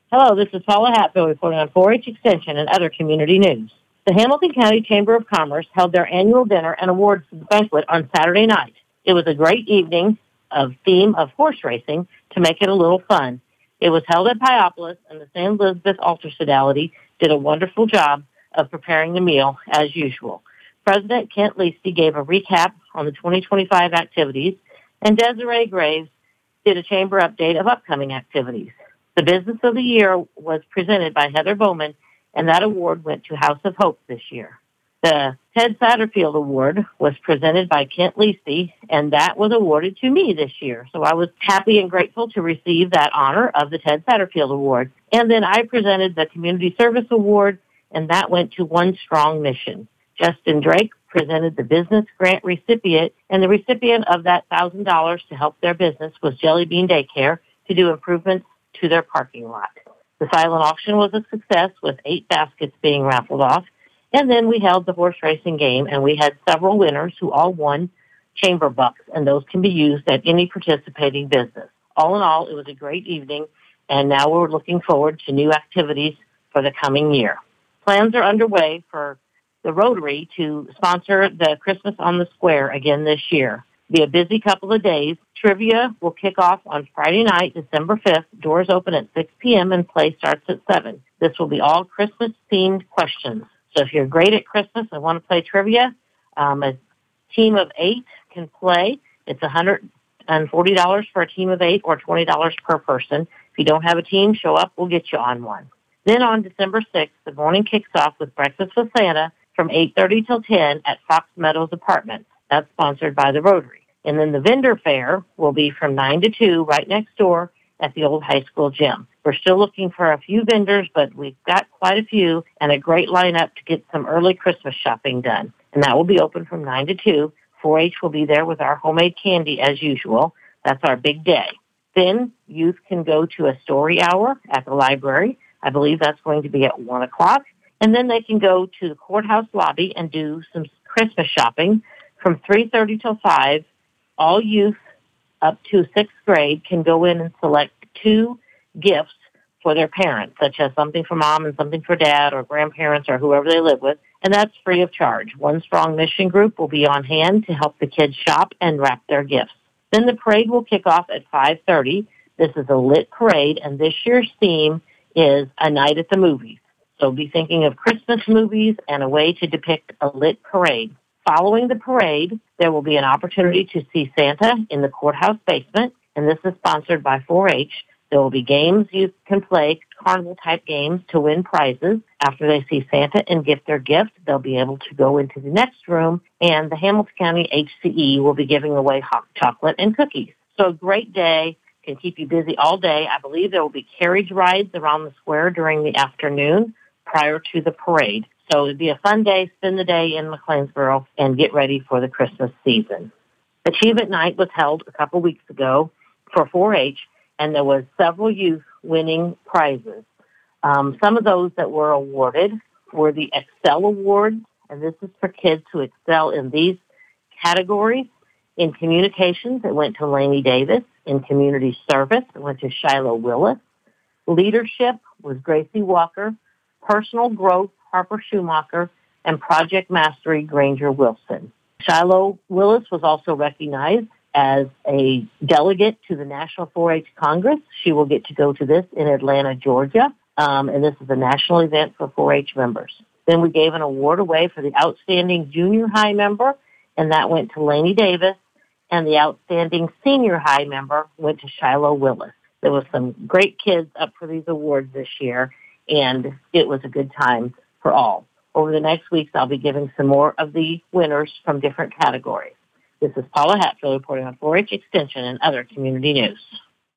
Hello, this is Paula Hatfield reporting on 4-H Extension and other community news. The Hamilton County Chamber of Commerce held their annual dinner and awards banquet on Saturday night. It was a great evening of theme of horse racing to make it a little fun. It was held at Piopolis, and the St. Elizabeth Altar Sodality did a wonderful job of preparing the meal as usual. President Kent Leasty gave a recap on the 2025 activities, and Desiree Graves did a chamber update of upcoming activities. The Business of the Year was presented by Heather Bowman, and that award went to House of Hope this year. The Ted Satterfield Award was presented by Kent Leasty, and that was awarded to me this year. So I was happy and grateful to receive that honor of the Ted Satterfield Award. And then I presented the Community Service Award, and that went to One Strong Mission. Justin Drake presented the business grant recipient, and the recipient of that $1,000 to help their business was Jelly Bean Daycare to do improvements to their parking lot. The silent auction was a success with 8 baskets being raffled off. And then we held the horse racing game, and we had several winners who all won chamber bucks, and those can be used at any participating business. All in all, it was a great evening, and now we're looking forward to new activities for the coming year. Plans are underway for the Rotary to sponsor the Christmas on the Square again this year. Be a busy couple of days. Trivia will kick off on Friday night, December 5th. Doors open at 6 p.m. and play starts at 7. This will be all Christmas-themed questions. So if you're great at Christmas and want to play trivia, a team of 8 can play. It's $140 for a team of 8 or $20 per person. If you don't have a team, show up. We'll get you on one. Then on December 6th, the morning kicks off with Breakfast with Santa from 8:30 till 10 at Fox Meadows Apartments. That's sponsored by the Rotary. And then the vendor fair will be from 9 to 2 right next door at the old high school gym. We're still looking for a few vendors, but we've got quite a few and a great lineup to get some early Christmas shopping done. And that will be open from 9 to 2. 4-H will be there with our homemade candy as usual. That's our big day. Then youth can go to a story hour at the library. I believe that's going to be at 1 o'clock. And then they can go to the courthouse lobby and do some Christmas shopping from 3:30 till 5. All youth up to 6th grade can go in and select 2 gifts for their parents, such as something for mom and something for dad or grandparents or whoever they live with, and that's free of charge. One Strong Mission group will be on hand to help the kids shop and wrap their gifts. Then the parade will kick off at 5:30. This is a lit parade, and this year's theme is A Night at the Movies. So be thinking of Christmas movies and a way to depict a lit parade. Following the parade, there will be an opportunity to see Santa in the courthouse basement, and this is sponsored by 4-H. There will be games you can play, carnival-type games to win prizes. After they see Santa and get their gift, they'll be able to go into the next room, and the Hamilton County HCE will be giving away hot chocolate and cookies. So a great day. Can keep you busy all day. I believe there will be carriage rides around the square during the afternoon prior to the parade. So it'd be a fun day, spend the day in McLeansboro, and get ready for the Christmas season. Achievement Night was held a couple weeks ago for 4-H, and there was several youth winning prizes. Some of those that were awarded were the Excel Awards, and this is for kids who excel in these categories. In communications, it went to Lainey Davis. In community service, it went to Shiloh Willis. Leadership was Gracie Walker. Personal growth, Harper Schumacher, and Project Mastery, Granger Wilson. Shiloh Willis was also recognized as a delegate to the National 4-H Congress. She will get to go to this in Atlanta, Georgia, and this is a national event for 4-H members. Then we gave an award away for the Outstanding Junior High member, and that went to Lainey Davis, and the Outstanding Senior High member went to Shiloh Willis. There was some great kids up for these awards this year, and it was a good time for all. Over the next weeks, I'll be giving some more of the winners from different categories. This is Paula Hatfield reporting on 4-H Extension and other community news.